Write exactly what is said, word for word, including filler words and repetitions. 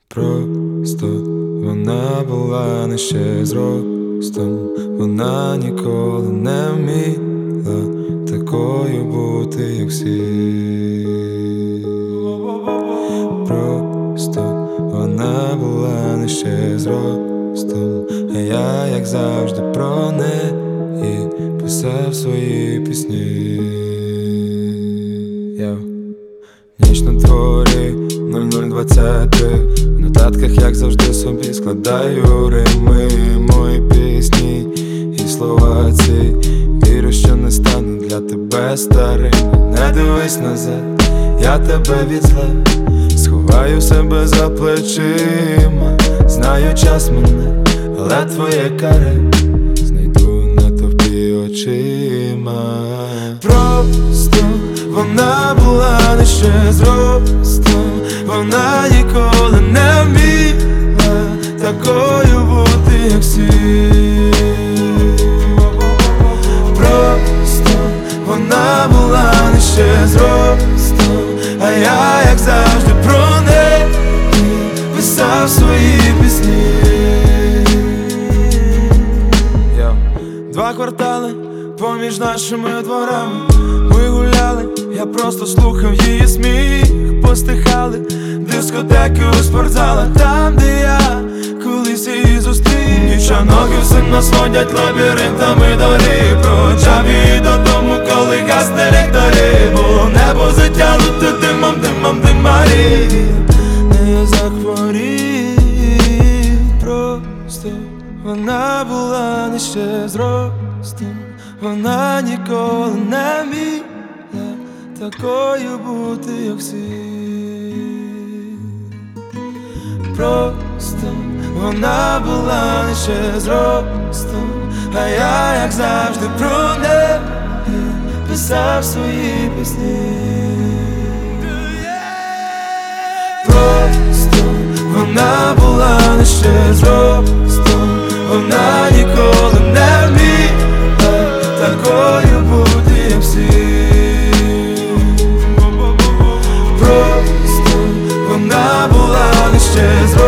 Просто вона була не ще зростом, вона ніколи не вміла такою бути, як всі. Просто вона була не ще зростом, а я, як завжди, про неї писав свої пісні. Йо. Ніч на дворі, нуль нуль двадцять три. В нотатках, як завжди, собі складаю рими, мої пісні і слова ці. Вірю, що не стану для тебе старим. Не дивись назад, я тебе від зла сховаю себе за плечима. Знаю, час мене, але твоє каре знайду на товпі очима. Просто вона була не ще зростом, вона ніколи не вміла такою бути, як всі. Просто вона була не ще зростом, а я, як завжди, про неї писав свої пісні. Yo. Два квартали поміж нашими дворами ми гуляли, я просто слухав її сміх. Постихали дискотеки у спортзалах, там, де я колись її зустрів. Нічаноги все нас водять лабіринтами доріг, проводжав її додому, коли гасне ліхтарі. Було небо затягнуте димом, димом, димарі. Не я захворів. Просто вона була не ще зростом, вона ніколи не вміла такою бути, як всі. Просто вона була не ще зростом, а я, як завжди, про неї писав свої пісні. Просто вона була не ще зростом, вона ніколи не вміла такою бути, як всі. Просто вона була не ще зростом.